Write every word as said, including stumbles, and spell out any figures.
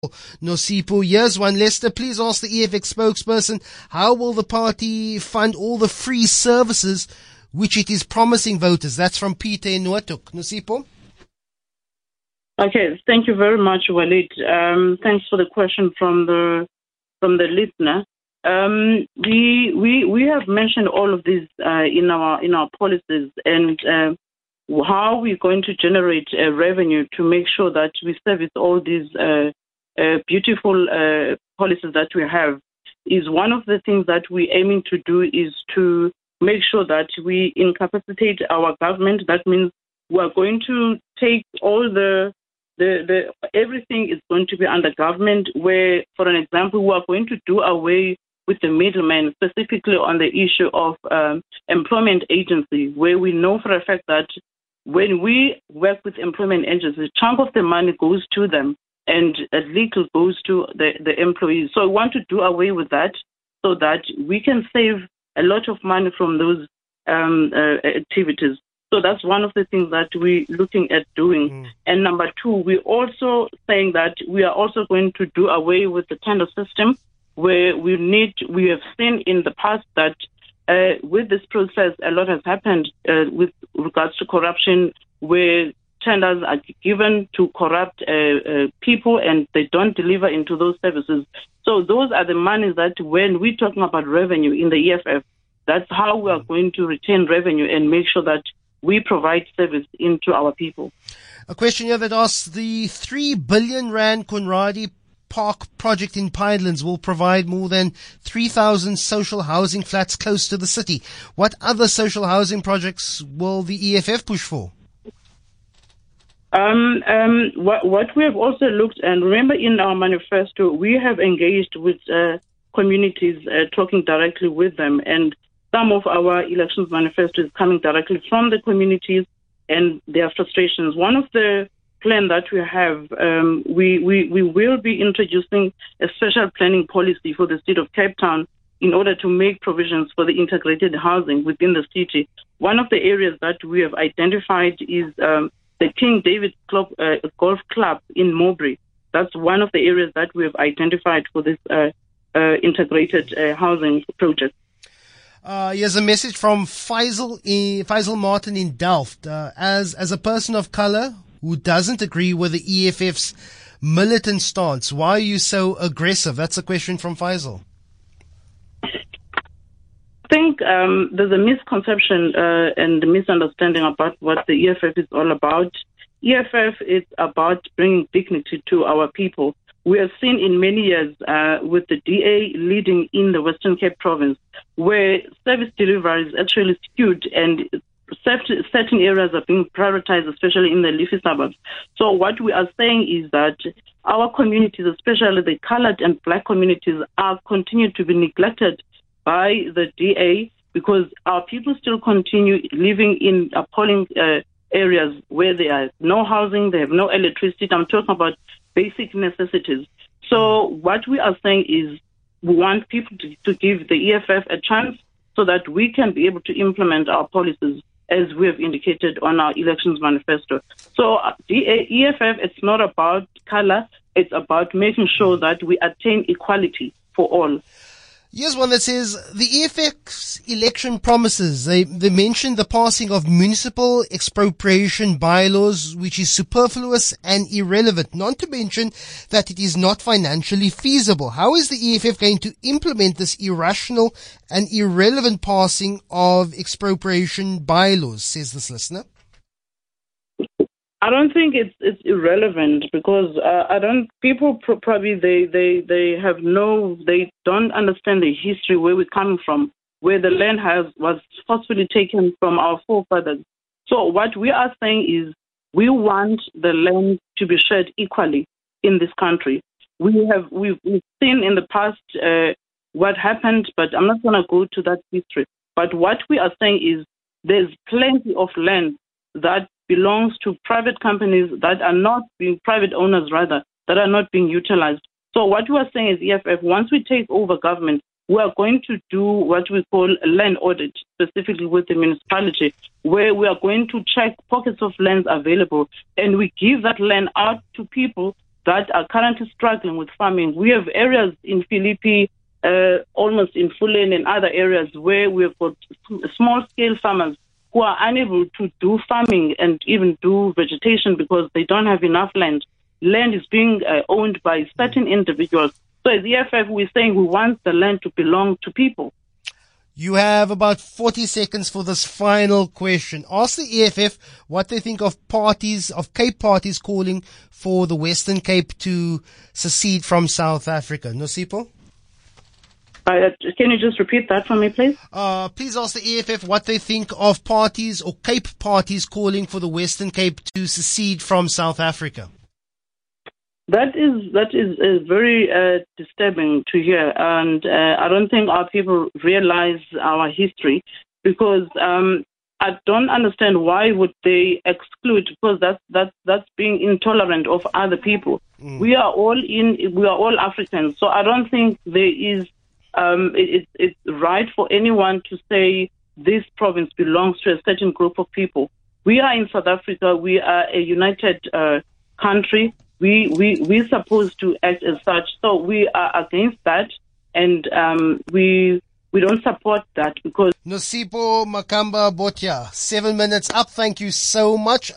Nosipho. Here's one. Lester, please ask the E F F spokesperson, how will the party fund all the free services which it is promising voters? That's from Peter in Noatuk. Nosipho? Okay, thank you very much, Walid. Um, thanks for the question from the from the listener. Um, we we we have mentioned all of this uh, in our in our policies and uh, how we're going to generate uh, revenue to make sure that we service all these uh, uh, beautiful uh, policies that we have. Is one of the things that we're aiming to do is to make sure that we incapacitate our government. That means we are going to take all the The, the, everything is going to be under government where, for an example, we are going to do away with the middlemen, specifically on the issue of um, employment agency, where we know for a fact that when we work with employment agencies, a chunk of the money goes to them and a little goes to the, the employees. So we want to do away with that so that we can save a lot of money from those um, uh, activities. So that's one of the things that we're looking at doing. Mm. And number two, we're also saying that we are also going to do away with the tender system where we need, we have seen in the past that uh, with this process, a lot has happened uh, with regards to corruption where tenders are given to corrupt uh, uh, people and they don't deliver into those services. So those are the monies that when we're talking about revenue in the E F F, that's how we are going to retain revenue and make sure that we provide service into our people. A question here that asks, the three billion rand Conradie Park project in Pinelands will provide more than three thousand social housing flats close to the city. What other social housing projects will the E F F push for? Um, um, what, what we have also looked, and remember in our manifesto, we have engaged with uh, communities, uh, talking directly with them, and some of our elections manifesto is coming directly from the communities and their frustrations. One of the plans that we have, um, we, we, we will be introducing a special planning policy for the state of Cape Town in order to make provisions for the integrated housing within the city. One of the areas that we have identified is um, the King David Club, uh, Golf Club in Mowbray. That's one of the areas that we have identified for this uh, uh, integrated uh, housing project. Uh, here's a message from Faisal, in, Faisal Martin in Delft. Uh, as, as a person of color who doesn't agree with the E F F's militant stance, why are you so aggressive? That's a question from Faisal. I think um, there's a misconception uh, and misunderstanding about what the E F F is all about. E F F is about bringing dignity to our people. We have seen in many years uh, with the D A leading in the Western Cape province where service delivery is actually skewed and certain areas are being prioritized, especially in the leafy suburbs. So what we are saying is that our communities, especially the colored and black communities, are continued to be neglected by the D A because our people still continue living in appalling uh, areas where there are no housing, they have no electricity. I'm talking about basic necessities. So what we are saying is we want people to, to give the E F F a chance so that we can be able to implement our policies as we have indicated on our elections manifesto. So uh, the E F F, it's not about color, it's about making sure that we attain equality for all. Here's one that says, the E F F's election promises, they, they mentioned the passing of municipal expropriation bylaws, which is superfluous and irrelevant, not to mention that it is not financially feasible. How is the E F F going to implement this irrational and irrelevant passing of expropriation bylaws, says this listener? I don't think it's it's irrelevant because uh, I don't. People pro- probably they, they, they have no. They don't understand the history where we're coming from, where the land has was forcefully taken from our forefathers. So what we are saying is we want the land to be shared equally in this country. We have we've, we've seen in the past uh, what happened, but I'm not going to go to that history. But what we are saying is there's plenty of land that belongs to private companies that are not being, private owners rather, that are not being utilized. So what we are saying is E F F, once we take over government, we are going to do what we call a land audit, specifically with the municipality, where we are going to check pockets of lands available and we give that land out to people that are currently struggling with farming. We have areas in Philippi, uh, almost in Fulen and other areas where we've got small-scale farmers who are unable to do farming and even do vegetation because they don't have enough land. Land is being uh, owned by certain individuals. So as E F F, we're saying we want the land to belong to people. You have about forty seconds for this final question. Ask the E F F what they think of parties, of Cape parties calling for the Western Cape to secede from South Africa. Nosipho? Uh, can you just repeat that for me, please? Uh, please ask the E F F what they think of parties or Cape parties calling for the Western Cape to secede from South Africa. That is that is, is very uh, disturbing to hear, and uh, I don't think our people realize our history, because um, I don't understand why would they exclude, because that's that's that's being intolerant of other people. Mm. We are all in we are all Africans, so I don't think there is um, it, it's right for anyone to say this province belongs to a certain group of people. We are in South Africa. We are a united uh, country. We, we, we're supposed to act as such. So we are against that, and um, we we don't support that because... Nosipho Makamba Botya, seven minutes up. Thank you so much.